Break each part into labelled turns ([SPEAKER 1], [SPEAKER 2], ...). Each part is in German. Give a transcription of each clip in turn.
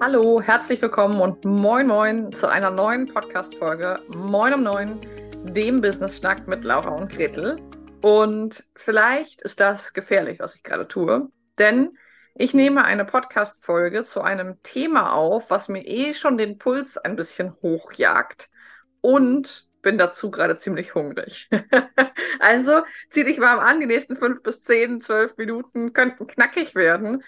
[SPEAKER 1] Hallo, herzlich willkommen und moin moin zu einer neuen Podcast-Folge Moin um 9, dem Business-Schnack mit Laura und Gretel. Und vielleicht ist das gefährlich, was ich gerade tue, denn ich nehme eine Podcast-Folge zu einem Thema auf, was mir schon den Puls ein bisschen hochjagt und bin dazu gerade ziemlich hungrig. Also zieh dich warm an, die nächsten 5 bis 10, 12 Minuten könnten knackig werden.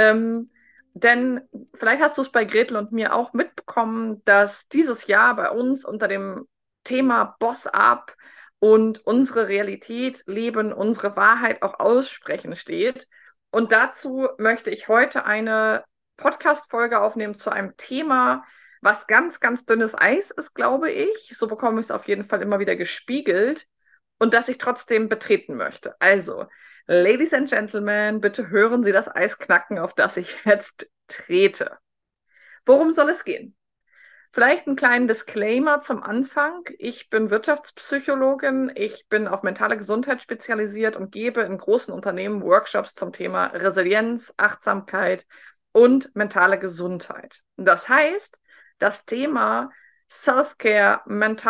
[SPEAKER 1] Denn vielleicht hast du es bei Gretel und mir auch mitbekommen, dass dieses Jahr bei uns unter dem Thema Boss Up und unsere Realität leben, unsere Wahrheit auch aussprechen steht. Und dazu möchte ich heute eine Podcast-Folge aufnehmen zu einem Thema, was ganz, ganz dünnes Eis ist, glaube ich. So bekomme ich es auf jeden Fall immer wieder gespiegelt und das ich trotzdem betreten möchte. Also, Ladies and Gentlemen, bitte hören Sie das Eis knacken, auf das ich jetzt trete. Worum soll es gehen? Vielleicht einen kleinen Disclaimer zum Anfang. Ich bin Wirtschaftspsychologin, ich bin auf mentale Gesundheit spezialisiert und gebe in großen Unternehmen Workshops zum Thema Resilienz, Achtsamkeit und mentale Gesundheit. Das heißt, das Thema Self-Care,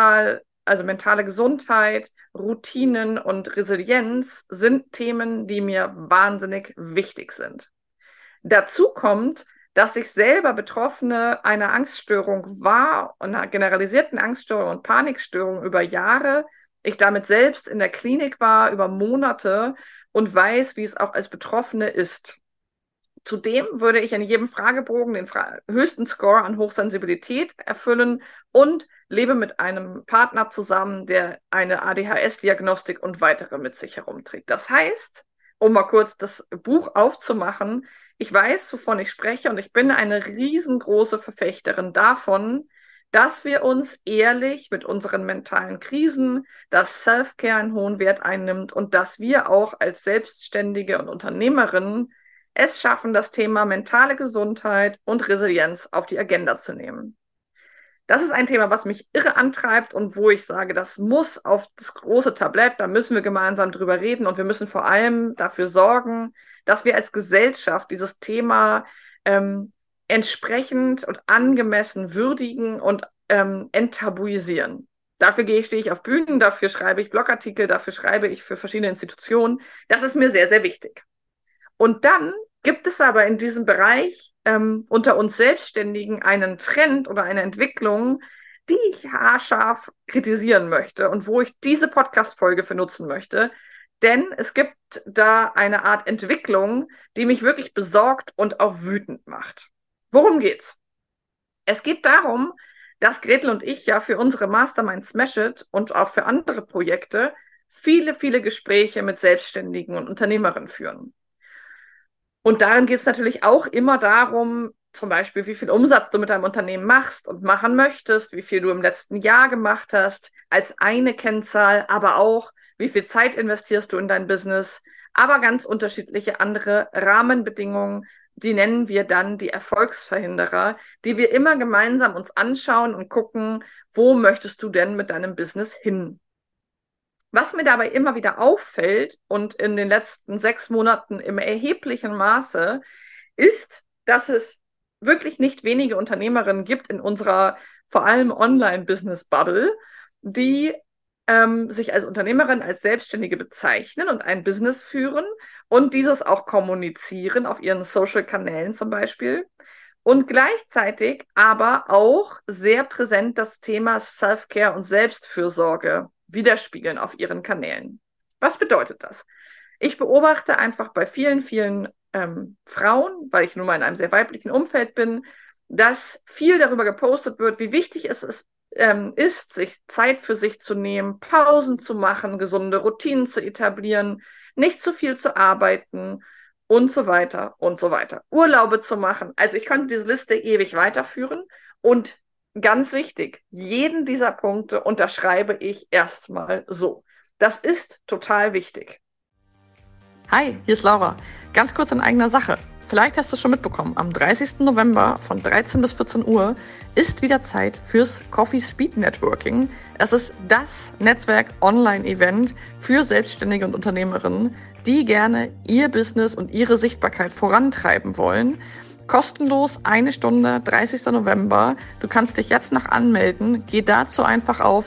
[SPEAKER 1] also mentale Gesundheit, Routinen und Resilienz sind Themen, die mir wahnsinnig wichtig sind. Dazu kommt, dass ich selber Betroffene einer Angststörung war, einer generalisierten Angststörung und Panikstörung über Jahre. Ich damit selbst in der Klinik war über Monate und weiß, wie es auch als Betroffene ist. Zudem würde ich in jedem Fragebogen den höchsten Score an Hochsensibilität erfüllen und lebe mit einem Partner zusammen, der eine ADHS-Diagnostik und weitere mit sich herumträgt. Das heißt, um mal kurz das Buch aufzumachen, ich weiß, wovon ich spreche und ich bin eine riesengroße Verfechterin davon, dass wir uns ehrlich mit unseren mentalen Krisen, dass Self-Care einen hohen Wert einnimmt und dass wir auch als Selbstständige und Unternehmerinnen es schaffen, das Thema mentale Gesundheit und Resilienz auf die Agenda zu nehmen. Das ist ein Thema, was mich irre antreibt und wo ich sage, das muss auf das große Tablett, da müssen wir gemeinsam drüber reden und wir müssen vor allem dafür sorgen, dass wir als Gesellschaft dieses Thema entsprechend und angemessen würdigen und enttabuisieren. Dafür stehe ich auf Bühnen, dafür schreibe ich Blogartikel, dafür schreibe ich für verschiedene Institutionen. Das ist mir sehr, sehr wichtig. Und dann gibt es aber in diesem Bereich unter uns Selbstständigen einen Trend oder eine Entwicklung, die ich haarscharf kritisieren möchte und wo ich diese Podcast-Folge für nutzen möchte. Denn es gibt da eine Art Entwicklung, die mich wirklich besorgt und auch wütend macht. Worum geht's? Es geht darum, dass Gretel und ich ja für unsere Mastermind Smash It und auch für andere Projekte viele, viele Gespräche mit Selbstständigen und Unternehmerinnen führen. Und darin geht es natürlich auch immer darum, zum Beispiel, wie viel Umsatz du mit deinem Unternehmen machst und machen möchtest, wie viel du im letzten Jahr gemacht hast, als eine Kennzahl, aber auch, wie viel Zeit investierst du in dein Business, aber ganz unterschiedliche andere Rahmenbedingungen, die nennen wir dann die Erfolgsverhinderer, die wir immer gemeinsam uns anschauen und gucken, wo möchtest du denn mit deinem Business hin? Was mir dabei immer wieder auffällt und in den letzten 6 Monaten im erheblichen Maße, ist, dass es wirklich nicht wenige Unternehmerinnen gibt in unserer vor allem Online-Business-Bubble, die sich als Unternehmerin, als Selbstständige bezeichnen und ein Business führen und dieses auch kommunizieren auf ihren Social-Kanälen zum Beispiel. Und gleichzeitig aber auch sehr präsent das Thema Self-Care und Selbstfürsorge widerspiegeln auf ihren Kanälen. Was bedeutet das? Ich beobachte einfach bei vielen, vielen Frauen, weil ich nun mal in einem sehr weiblichen Umfeld bin, dass viel darüber gepostet wird, wie wichtig es ist, sich Zeit für sich zu nehmen, Pausen zu machen, gesunde Routinen zu etablieren, nicht zu viel zu arbeiten und so weiter und so weiter. Urlaube zu machen. Also ich könnte diese Liste ewig weiterführen und ganz wichtig, jeden dieser Punkte unterschreibe ich erstmal so. Das ist total wichtig. Hi, hier ist Laura. Ganz kurz in eigener Sache. Vielleicht hast du es schon mitbekommen, am 30. November von 13 bis 14 Uhr ist wieder Zeit fürs Coffee Speed Networking. Es ist das Netzwerk-Online-Event für Selbstständige und Unternehmerinnen, die gerne ihr Business und ihre Sichtbarkeit vorantreiben wollen. Kostenlos, 1 Stunde, 30. November. Du kannst dich jetzt noch anmelden. Geh dazu einfach auf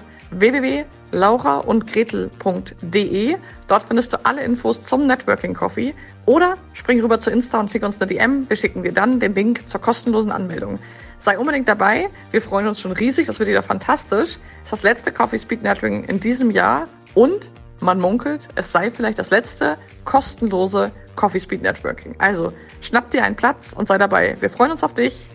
[SPEAKER 1] www.lauraundgretel.de. Dort findest du alle Infos zum Networking Coffee. Oder spring rüber zu Insta und schick uns eine DM. Wir schicken dir dann den Link zur kostenlosen Anmeldung. Sei unbedingt dabei. Wir freuen uns schon riesig. Das wird wieder fantastisch. Es ist das letzte Coffee Speed Networking in diesem Jahr. Und man munkelt, es sei vielleicht das letzte kostenlose Coffee Speed Networking. Also schnapp dir einen Platz und sei dabei. Wir freuen uns auf dich.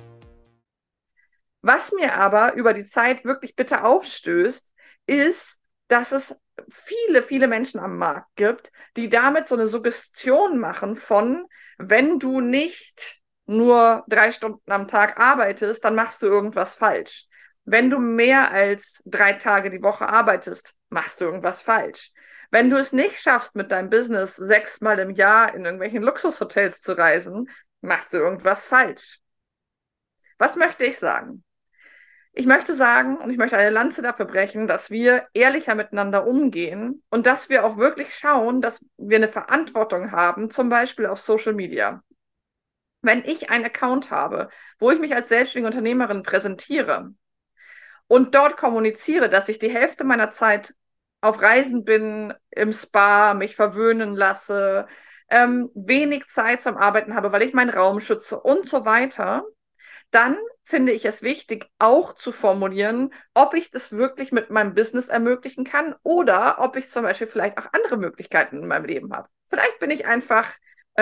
[SPEAKER 1] Was mir aber über die Zeit wirklich bitter aufstößt, ist, dass es viele, viele Menschen am Markt gibt, die damit so eine Suggestion machen von, wenn du nicht nur 3 Stunden am Tag arbeitest, dann machst du irgendwas falsch. Wenn du mehr als 3 Tage die Woche arbeitest, machst du irgendwas falsch. Wenn du es nicht schaffst, mit deinem Business 6-mal im Jahr in irgendwelchen Luxushotels zu reisen, machst du irgendwas falsch. Was möchte ich sagen? Ich möchte sagen, und ich möchte eine Lanze dafür brechen, dass wir ehrlicher miteinander umgehen und dass wir auch wirklich schauen, dass wir eine Verantwortung haben, zum Beispiel auf Social Media. Wenn ich einen Account habe, wo ich mich als selbstständige Unternehmerin präsentiere und dort kommuniziere, dass ich die Hälfte meiner Zeit auf Reisen bin, im Spa, mich verwöhnen lasse, wenig Zeit zum Arbeiten habe, weil ich meinen Raum schütze und so weiter, dann finde ich es wichtig, auch zu formulieren, ob ich das wirklich mit meinem Business ermöglichen kann oder ob ich zum Beispiel vielleicht auch andere Möglichkeiten in meinem Leben habe. Vielleicht bin ich einfach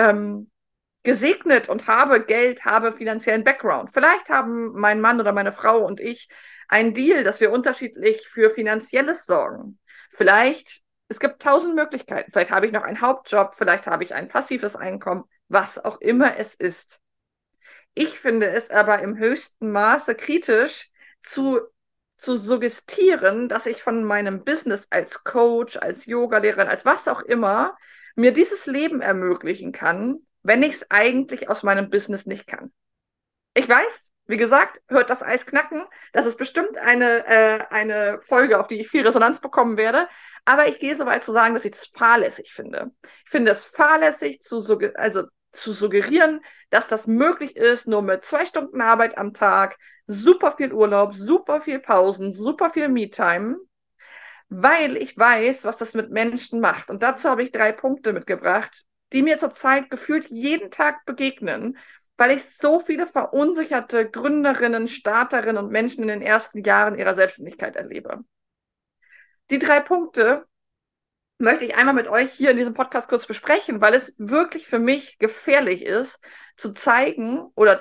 [SPEAKER 1] gesegnet und habe Geld, habe finanziellen Background. Vielleicht haben mein Mann oder meine Frau und ich einen Deal, dass wir unterschiedlich für Finanzielles sorgen. Vielleicht, es gibt 1000 Möglichkeiten. Vielleicht habe ich noch einen Hauptjob, vielleicht habe ich ein passives Einkommen, was auch immer es ist. Ich finde es aber im höchsten Maße kritisch zu suggestieren, dass ich von meinem Business als Coach, als Yogalehrerin, als was auch immer, mir dieses Leben ermöglichen kann, wenn ich es eigentlich aus meinem Business nicht kann. Ich weiß, wie gesagt, hört das Eis knacken. Das ist bestimmt eine Folge, auf die ich viel Resonanz bekommen werde. Aber ich gehe so weit zu sagen, dass ich es fahrlässig finde. Ich finde es fahrlässig zu suggerieren, dass das möglich ist, nur mit 2 Stunden Arbeit am Tag, super viel Urlaub, super viel Pausen, super viel Me-Time, weil ich weiß, was das mit Menschen macht. Und dazu habe ich 3 Punkte mitgebracht, die mir zurzeit gefühlt jeden Tag begegnen, weil ich so viele verunsicherte Gründerinnen, Starterinnen und Menschen in den ersten Jahren ihrer Selbstständigkeit erlebe. Die 3 Punkte möchte ich einmal mit euch hier in diesem Podcast kurz besprechen, weil es wirklich für mich gefährlich ist, zu zeigen oder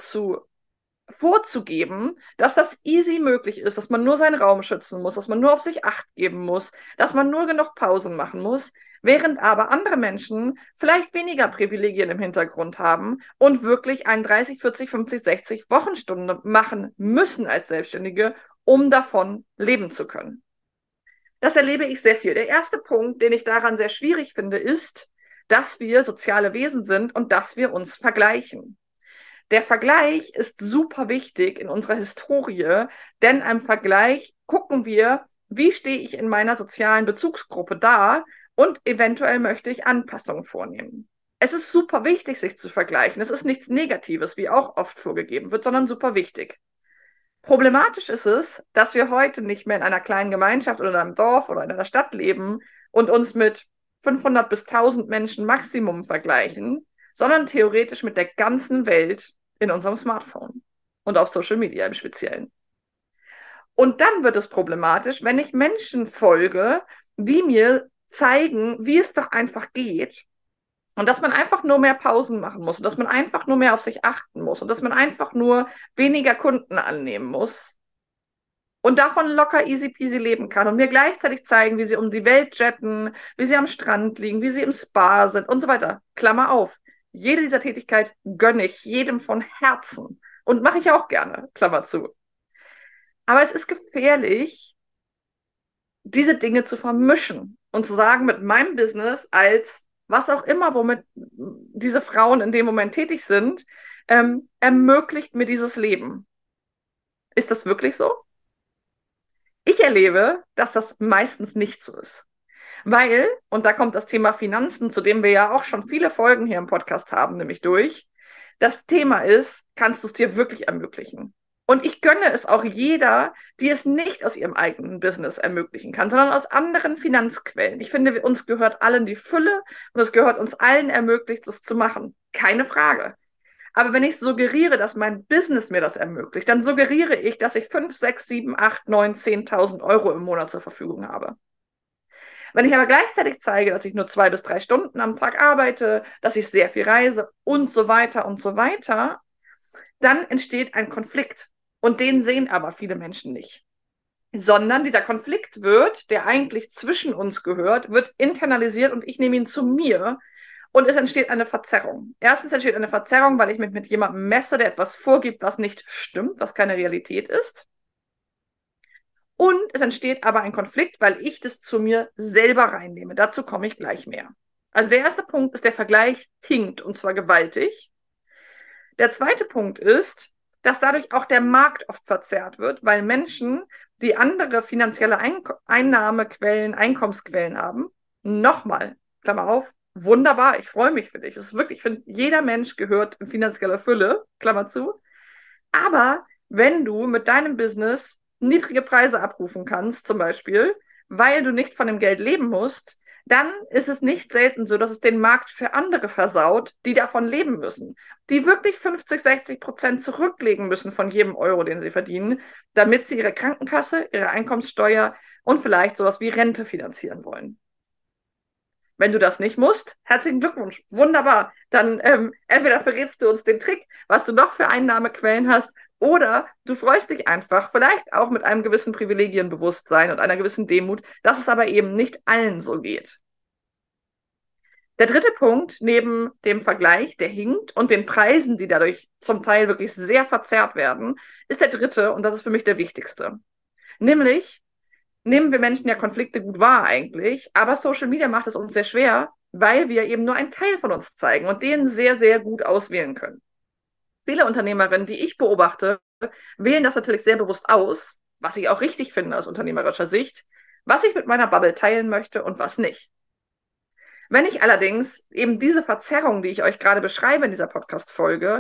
[SPEAKER 1] vorzugeben, dass das easy möglich ist, dass man nur seinen Raum schützen muss, dass man nur auf sich Acht geben muss, dass man nur genug Pausen machen muss, während aber andere Menschen vielleicht weniger Privilegien im Hintergrund haben und wirklich einen 30, 40, 50, 60 Wochenstunde machen müssen als Selbstständige, um davon leben zu können. Das erlebe ich sehr viel. Der erste Punkt, den ich daran sehr schwierig finde, ist, dass wir soziale Wesen sind und dass wir uns vergleichen. Der Vergleich ist super wichtig in unserer Historie, denn am Vergleich gucken wir, wie stehe ich in meiner sozialen Bezugsgruppe da und eventuell möchte ich Anpassungen vornehmen. Es ist super wichtig, sich zu vergleichen. Es ist nichts Negatives, wie auch oft vorgegeben wird, sondern super wichtig. Problematisch ist es, dass wir heute nicht mehr in einer kleinen Gemeinschaft oder in einem Dorf oder in einer Stadt leben und uns mit 500 bis 1000 Menschen Maximum vergleichen, sondern theoretisch mit der ganzen Welt in unserem Smartphone und auf Social Media im Speziellen. Und dann wird es problematisch, wenn ich Menschen folge, die mir zeigen, wie es doch einfach geht und dass man einfach nur mehr Pausen machen muss und dass man einfach nur mehr auf sich achten muss und dass man einfach nur weniger Kunden annehmen muss und davon locker easy peasy leben kann und mir gleichzeitig zeigen, wie sie um die Welt jetten, wie sie am Strand liegen, wie sie im Spa sind und so weiter. Klammer auf. Jede dieser Tätigkeit gönne ich jedem von Herzen und mache ich auch gerne, Klammer zu. Aber es ist gefährlich, diese Dinge zu vermischen und zu sagen, mit meinem Business als was auch immer, womit diese Frauen in dem Moment tätig sind, ermöglicht mir dieses Leben. Ist das wirklich so? Ich erlebe, dass das meistens nicht so ist. Weil, und da kommt das Thema Finanzen, zu dem wir ja auch schon viele Folgen hier im Podcast haben, nämlich durch, Das Thema ist, kannst du es dir wirklich ermöglichen? Und ich gönne es auch jeder, die es nicht aus ihrem eigenen Business ermöglichen kann, sondern aus anderen Finanzquellen. Ich finde, uns gehört allen die Fülle und es gehört uns allen ermöglicht, das zu machen. Keine Frage. Aber wenn ich suggeriere, dass mein Business mir das ermöglicht, dann suggeriere ich, dass ich 5, 6, 7, 8, 9, 10.000 Euro im Monat zur Verfügung habe. Wenn ich aber gleichzeitig zeige, dass ich nur 2 bis 3 Stunden am Tag arbeite, dass ich sehr viel reise und so weiter, dann entsteht ein Konflikt. Und den sehen aber viele Menschen nicht. Sondern dieser Konflikt wird, der eigentlich zwischen uns gehört, wird internalisiert und ich nehme ihn zu mir. Und es entsteht eine Verzerrung. Erstens entsteht eine Verzerrung, weil ich mich mit jemandem messe, der etwas vorgibt, was nicht stimmt, was keine Realität ist. Und es entsteht aber ein Konflikt, weil ich das zu mir selber reinnehme. Dazu komme ich gleich mehr. Also der erste Punkt ist, der Vergleich hinkt und zwar gewaltig. Der zweite Punkt ist, dass dadurch auch der Markt oft verzerrt wird, weil Menschen, die andere finanzielle Einnahmequellen, Einkommensquellen haben, nochmal, Klammer auf, wunderbar, ich freue mich für dich. Es ist wirklich, ich finde, jeder Mensch gehört in finanzieller Fülle, Klammer zu. Aber wenn du mit deinem Business niedrige Preise abrufen kannst, zum Beispiel, weil du nicht von dem Geld leben musst, dann ist es nicht selten so, dass es den Markt für andere versaut, die davon leben müssen, die wirklich 50, 60% zurücklegen müssen von jedem Euro, den sie verdienen, damit sie ihre Krankenkasse, ihre Einkommenssteuer und vielleicht sowas wie Rente finanzieren wollen. Wenn du das nicht musst, herzlichen Glückwunsch, wunderbar. Dann entweder verrätst du uns den Trick, was du noch für Einnahmequellen hast, oder du freust dich einfach, vielleicht auch mit einem gewissen Privilegienbewusstsein und einer gewissen Demut, dass es aber eben nicht allen so geht. Der dritte Punkt, neben dem Vergleich, der hinkt, und den Preisen, die dadurch zum Teil wirklich sehr verzerrt werden, ist der dritte, und das ist für mich der wichtigste. Nämlich, nehmen wir Menschen ja Konflikte gut wahr eigentlich, aber Social Media macht es uns sehr schwer, weil wir eben nur einen Teil von uns zeigen und den sehr, sehr gut auswählen können. Viele Unternehmerinnen, die ich beobachte, wählen das natürlich sehr bewusst aus, was ich auch richtig finde aus unternehmerischer Sicht, was ich mit meiner Bubble teilen möchte und was nicht. Wenn ich allerdings eben diese Verzerrung, die ich euch gerade beschreibe in dieser Podcast-Folge,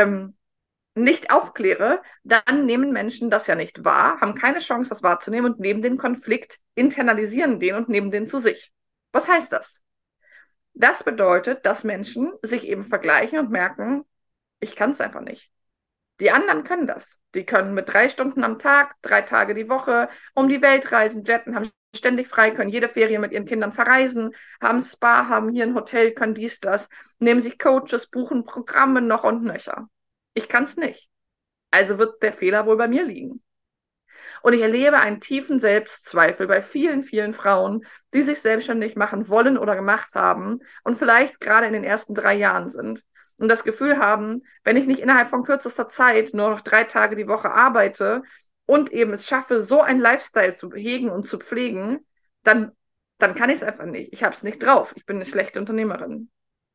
[SPEAKER 1] nicht aufkläre, dann nehmen Menschen das ja nicht wahr, haben keine Chance, das wahrzunehmen und nehmen den Konflikt, internalisieren den und nehmen den zu sich. Was heißt das? Das bedeutet, dass Menschen sich eben vergleichen und merken, ich kann es einfach nicht. Die anderen können das. Die können mit 3 Stunden am Tag, 3 Tage die Woche um die Welt reisen, jetten, haben ständig frei, können jede Ferien mit ihren Kindern verreisen, haben Spa, haben hier ein Hotel, können dies, das, nehmen sich Coaches, buchen Programme noch und nöcher. Ich kann es nicht. Also wird der Fehler wohl bei mir liegen. Und ich erlebe einen tiefen Selbstzweifel bei vielen, vielen Frauen, die sich selbstständig machen wollen oder gemacht haben und vielleicht gerade in den ersten 3 Jahren sind und das Gefühl haben, wenn ich nicht innerhalb von kürzester Zeit nur noch 3 Tage die Woche arbeite und eben es schaffe, so einen Lifestyle zu hegen und zu pflegen, dann kann ich es einfach nicht. Ich habe es nicht drauf. Ich bin eine schlechte Unternehmerin.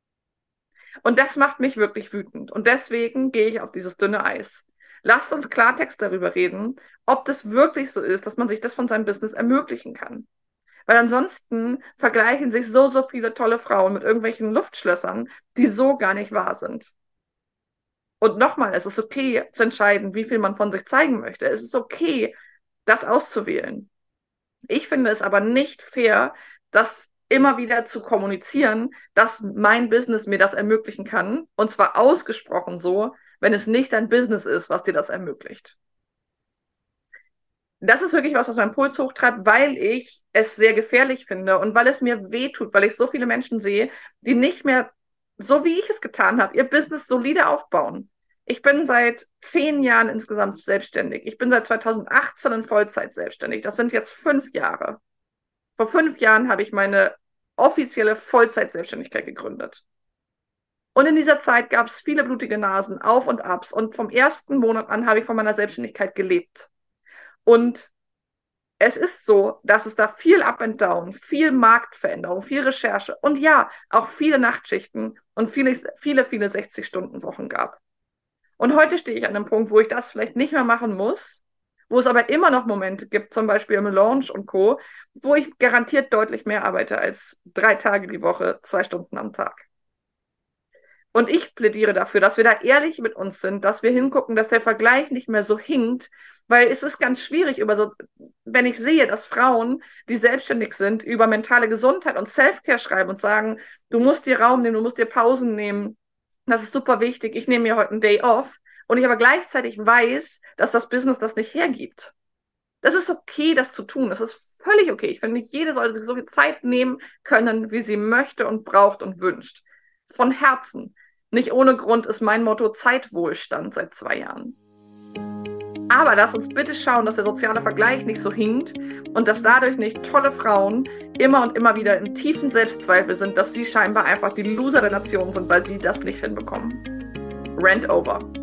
[SPEAKER 1] Und das macht mich wirklich wütend. Und deswegen gehe ich auf dieses dünne Eis. Lasst uns Klartext darüber reden, ob das wirklich so ist, dass man sich das von seinem Business ermöglichen kann. Weil ansonsten vergleichen sich so, so viele tolle Frauen mit irgendwelchen Luftschlössern, die so gar nicht wahr sind. Und nochmal, es ist okay zu entscheiden, wie viel man von sich zeigen möchte. Es ist okay, das auszuwählen. Ich finde es aber nicht fair, das immer wieder zu kommunizieren, dass mein Business mir das ermöglichen kann. Und zwar ausgesprochen so, wenn es nicht dein Business ist, was dir das ermöglicht. Das ist wirklich was meinen Puls hochtreibt, weil ich es sehr gefährlich finde und weil es mir wehtut, weil ich so viele Menschen sehe, die nicht mehr, so wie ich es getan habe, ihr Business solide aufbauen. Ich bin seit 10 Jahren insgesamt selbstständig. Ich bin seit 2018 in Vollzeit selbstständig. Das sind jetzt 5 Jahre. Vor 5 Jahren habe ich meine offizielle Vollzeit-Selbstständigkeit gegründet. Und in dieser Zeit gab es viele blutige Nasen, Auf und Abs. Und vom ersten Monat an habe ich von meiner Selbstständigkeit gelebt. Und es ist so, dass es da viel Up and Down, viel Marktveränderung, viel Recherche und ja, auch viele Nachtschichten und viele 60-Stunden-Wochen gab. Und heute stehe ich an einem Punkt, wo ich das vielleicht nicht mehr machen muss, wo es aber immer noch Momente gibt, zum Beispiel im Launch und Co., wo ich garantiert deutlich mehr arbeite als 3 Tage die Woche, 2 Stunden am Tag. Und ich plädiere dafür, dass wir da ehrlich mit uns sind, dass wir hingucken, dass der Vergleich nicht mehr so hinkt, weil es ist ganz schwierig, wenn ich sehe, dass Frauen, die selbstständig sind, über mentale Gesundheit und Self-Care schreiben und sagen, du musst dir Raum nehmen, du musst dir Pausen nehmen, das ist super wichtig, ich nehme mir heute einen Day off und ich aber gleichzeitig weiß, dass das Business das nicht hergibt. Das ist okay, das zu tun, das ist völlig okay. Ich finde, jede sollte sich so viel Zeit nehmen können, wie sie möchte und braucht und wünscht. Von Herzen. Nicht ohne Grund ist mein Motto Zeitwohlstand seit 2 Jahren. Aber lass uns bitte schauen, dass der soziale Vergleich nicht so hinkt und dass dadurch nicht tolle Frauen immer und immer wieder in tiefen Selbstzweifel sind, dass sie scheinbar einfach die Loser der Nation sind, weil sie das nicht hinbekommen. Rant over.